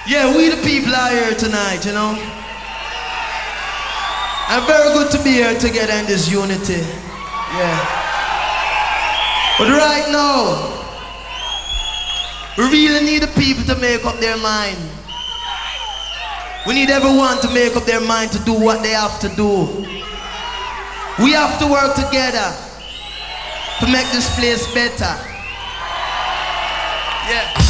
Yeah, we the people are here tonight, you know. And very good to be here together in this unity. Yeah. But right now, we really need the people to make up their mind. We need everyone to make up their mind to do what they have to do. We have to work together to make this place better. Yeah.